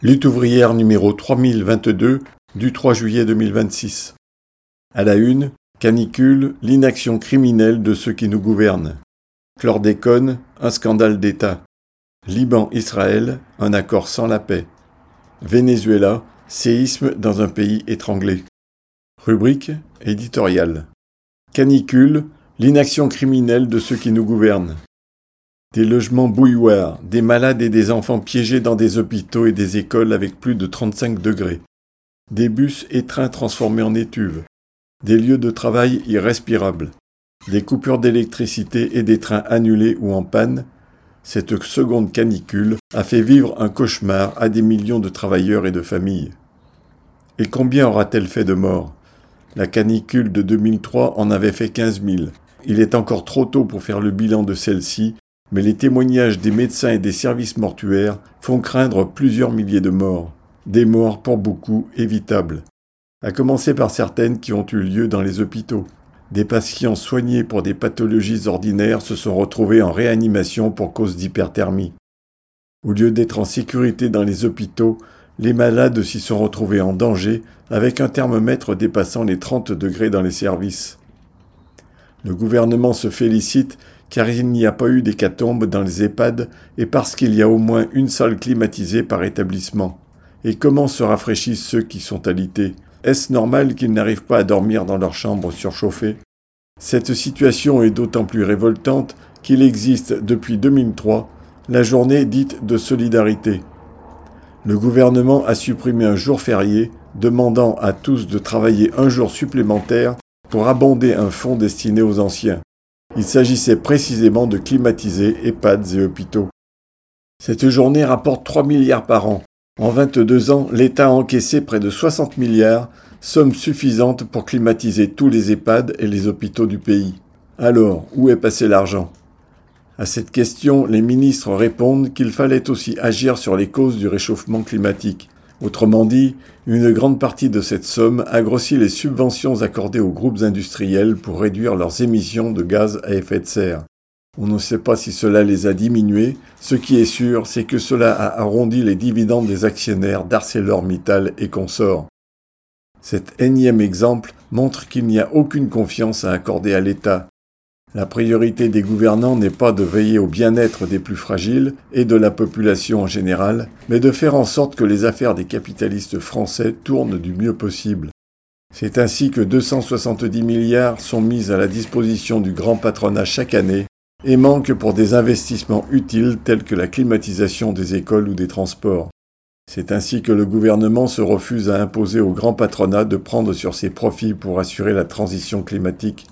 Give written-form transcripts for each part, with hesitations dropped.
Lutte ouvrière numéro 3022 du 3 juillet 2026. À la une, canicule, l'inaction criminelle de ceux qui nous gouvernent. Chlordécone, un scandale d'État. Liban-Israël, un accord sans la paix. Venezuela, séisme dans un pays étranglé. Rubrique éditoriale. Canicule, l'inaction criminelle de ceux qui nous gouvernent. Des logements bouilloires, des malades et des enfants piégés dans des hôpitaux et des écoles avec plus de 35 degrés. Des bus et trains transformés en étuves. Des lieux de travail irrespirables. Des coupures d'électricité et des trains annulés ou en panne. Cette seconde canicule a fait vivre un cauchemar à des millions de travailleurs et de familles. Et combien aura-t-elle fait de morts ? La canicule de 2003 en avait fait 15 000. Il est encore trop tôt pour faire le bilan de celle-ci, mais les témoignages des médecins et des services mortuaires font craindre plusieurs milliers de morts. Des morts pour beaucoup évitables. À commencer par certaines qui ont eu lieu dans les hôpitaux. Des patients soignés pour des pathologies ordinaires se sont retrouvés en réanimation pour cause d'hyperthermie. Au lieu d'être en sécurité dans les hôpitaux, les malades s'y sont retrouvés en danger avec un thermomètre dépassant les 30 degrés dans les services. Le gouvernement se félicite car il n'y a pas eu d'hécatombe dans les EHPAD et parce qu'il y a au moins une salle climatisée par établissement. Et comment se rafraîchissent ceux qui sont alités ? Est-ce normal qu'ils n'arrivent pas à dormir dans leur chambre surchauffée ? Cette situation est d'autant plus révoltante qu'il existe depuis 2003 la journée dite de solidarité. Le gouvernement a supprimé un jour férié, demandant à tous de travailler un jour supplémentaire pour abonder un fonds destiné aux anciens. Il s'agissait précisément de climatiser EHPAD et hôpitaux. Cette journée rapporte 3 milliards par an. En 22 ans, l'État a encaissé près de 60 milliards, somme suffisante pour climatiser tous les EHPAD et les hôpitaux du pays. Alors, où est passé l'argent ? À cette question, les ministres répondent qu'il fallait aussi agir sur les causes du réchauffement climatique. Autrement dit, une grande partie de cette somme a grossi les subventions accordées aux groupes industriels pour réduire leurs émissions de gaz à effet de serre. On ne sait pas si cela les a diminués, ce qui est sûr, c'est que cela a arrondi les dividendes des actionnaires d'ArcelorMittal et consorts. Cet énième exemple montre qu'il n'y a aucune confiance à accorder à l'État. La priorité des gouvernants n'est pas de veiller au bien-être des plus fragiles et de la population en général, mais de faire en sorte que les affaires des capitalistes français tournent du mieux possible. C'est ainsi que 270 milliards sont mis à la disposition du grand patronat chaque année et manquent pour des investissements utiles tels que la climatisation des écoles ou des transports. C'est ainsi que le gouvernement se refuse à imposer au grand patronat de prendre sur ses profits pour assurer la transition climatique.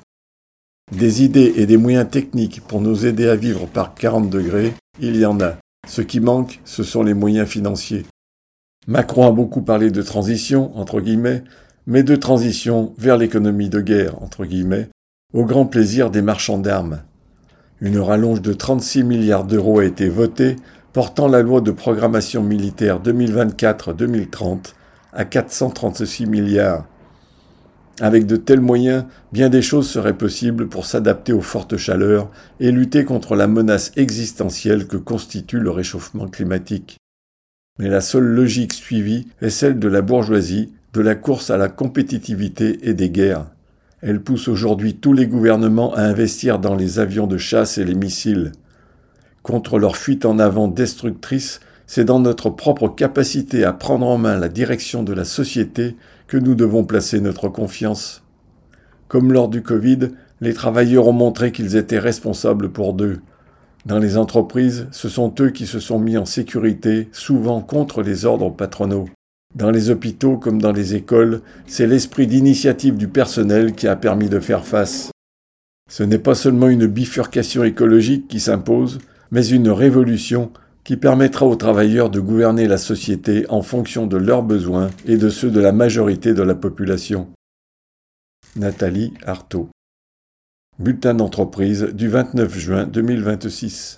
Des idées et des moyens techniques pour nous aider à vivre par 40 degrés, il y en a. Ce qui manque, ce sont les moyens financiers. Macron a beaucoup parlé de transition, entre guillemets, mais de transition vers l'économie de guerre, entre guillemets, au grand plaisir des marchands d'armes. Une rallonge de 36 milliards d'euros a été votée, portant la loi de programmation militaire 2024-2030 à 436 milliards. Avec de tels moyens, bien des choses seraient possibles pour s'adapter aux fortes chaleurs et lutter contre la menace existentielle que constitue le réchauffement climatique. Mais la seule logique suivie est celle de la bourgeoisie, de la course à la compétitivité et des guerres. Elle pousse aujourd'hui tous les gouvernements à investir dans les avions de chasse et les missiles. Contre leur fuite en avant destructrice, c'est dans notre propre capacité à prendre en main la direction de la société que nous devons placer notre confiance. Comme lors du Covid, les travailleurs ont montré qu'ils étaient responsables pour d'eux. Dans les entreprises, ce sont eux qui se sont mis en sécurité, souvent contre les ordres patronaux. Dans les hôpitaux comme dans les écoles, c'est l'esprit d'initiative du personnel qui a permis de faire face. Ce n'est pas seulement une bifurcation écologique qui s'impose, mais une révolution qui permettra aux travailleurs de gouverner la société en fonction de leurs besoins et de ceux de la majorité de la population. Nathalie Arthaud. Bulletin d'entreprise du 29 juin 2026.